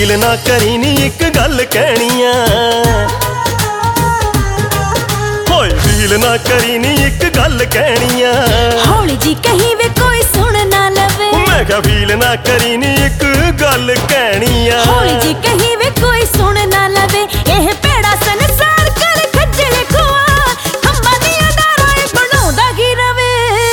Feel ना करी नी एक गल कहनी आ, होए फील ना करी नी एक गल कहनी आ। हौली जी कहीं वे कोई सुन ना लवे, मैं क्या फील ना करी नी एक गल कहनी आ। हौली जी कहीं वे कोई सुन ना लवे, एह पेड़ा संसार कर खज्जल खुआ, खंबा दिया दारा बनाउंदा की रवे,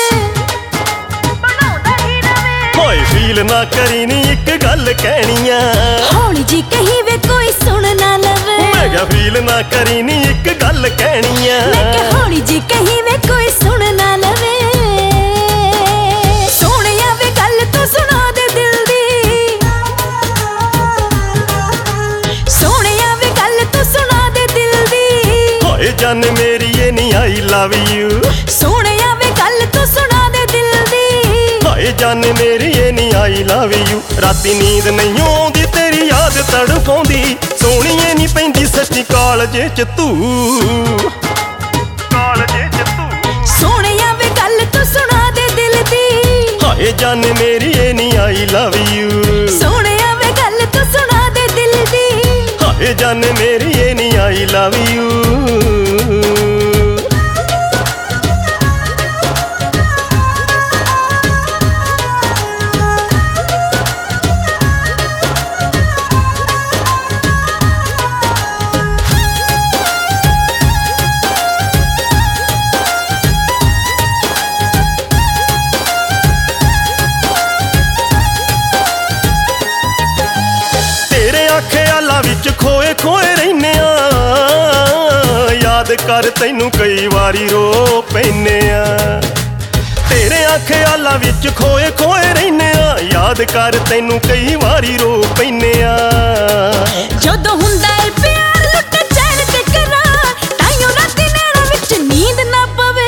बनाउंदा की रवे। होए फील ना करी नी एक गल कहनी आ, हौली जी कहीं वे कोई सुन ना लवे, मैं क्या फील ना करी नी एक गल कहनी आ। मैं क्या हौली जी कहीं वे कोई सुन ना लवे। सोहणिया वे गल तू सुना दे दिल दी, सोहणिया वे गल तू सुना दे दिल दी। होए जान मेरी ये नी आई लव यू, सोहणिया वे गल तू सुना दे दिल दी। होए जान मेरी ये नी आई लव यू। राती नींद नहीं आउंदी तेरी याद तड़फाउंदी, सोहणीए नी पैंदी सच्ची कालजे च तू, कालजे च तू। सोहणिया वे गल तू सुना दे दिल दी, हाए जान मेरी ये नी आई लव यू, सोहणिया वे गल तू सुना दे दिल दी। हाए जान मेरी ये नी आई लव यू। ख्यालां विच खोए खोए रहने आ, याद कर तैनू कई वारी रो पैने आ। तेरे ख्यालां विच खोए खोए रहने आ, याद कर तैनू कई वारी रो पैने आ। जदों हुंदा है प्यार लुट चैन ते करार, ताइयों राती नैणां विच नींद ना पवे,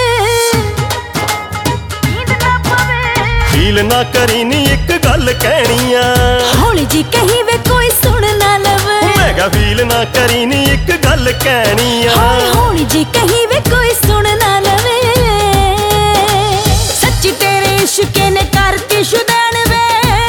नींद ना पवे। फील ना करी नी एक गल कहनी आ, हौली जी कहीं वे कोई सुन ना लवे, मैं क्या फील ना करी नी एक गल कहनी आ। हौली जी कहीं वे कोई सुन ना लवे। सच्ची तेरे इश्के ने करती शुदैन वे,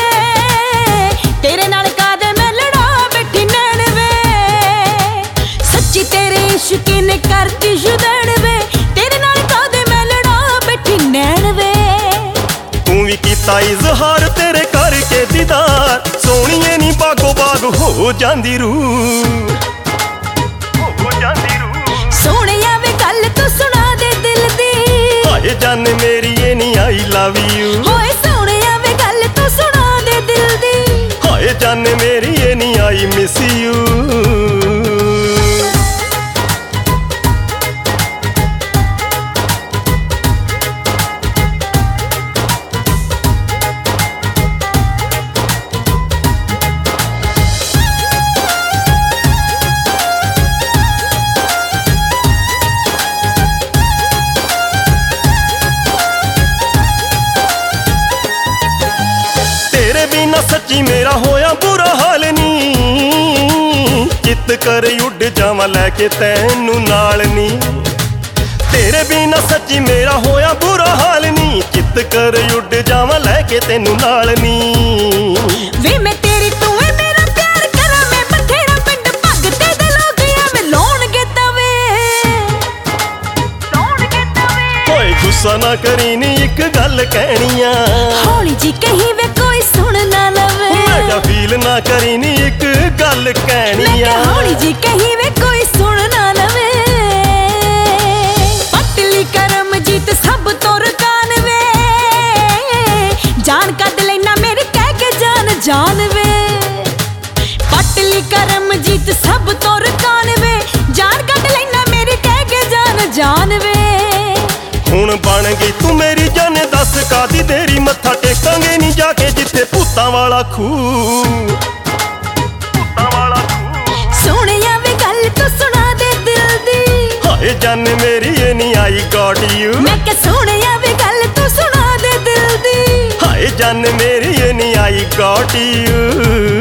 तेरे नाल कादे मैं लड़ा बैठी नैन वे। सच्ची तेरे इश्के ने करती शुदैन वे, तेरे नाल कादे मैं लड़ा बैठी नैन वे। तू भी कीता इजहार तेरे करके दीदार, सोहणीए नी बागो बाग हो जांदी रूह, हो जांदी रूह। सोहणिया वे गल तू सुना दे दिल दी, हाए जान मेरी ये नी आई लव यू, होए सोहणिया वे गल तू सुना दे दिल दी। हाए जान मेरी ये नी आई मिस यू। बिना सच्ची मेरा होया बुरा हाल नी, चित कर उड़ जावा लैके तैनू नाल नी। तेरे बिना सच्ची मेरा होया बुरा हाल नी, चित कर उड़ जावा लैके तैनू नाल नी। वे मैं तेरी तू है मेरा प्यार करा, मैं बथेरा पिंड भगते दे लोग मैं लाउणगे तवे, लाउणगे तवे। होए गुस्सा ना करी नी एक गल कहनी आ, हौली जी कहीं वे कोई सुन ना लवे, मैं क्या फील ना करी नी एक गल कहनी आ। हौली जी कहीं वे कोई सुन ना लवे। पटली करम जीत सब तोर कान वे, जान कद लेना मेरी कह के जान जान वे। पटली करम जीत सब तोर कान वे, जान कद लेना मेरी कह के जान जान वे। हुण बन गई तू मेरी जाने दस कादी देरी, मत्था टेकांगे नी जाके जिथे भूतां वाला खूह, भूतां वाला खूह। सोहणिया वे गल तू सुना दे दिल दी, हाए जान मेरी ये नी आई गॉट यू, मैं क्या सोहणिया वे गल तू सुना दे दिल दी। हाए जान मेरी ये नी आई गॉट यू।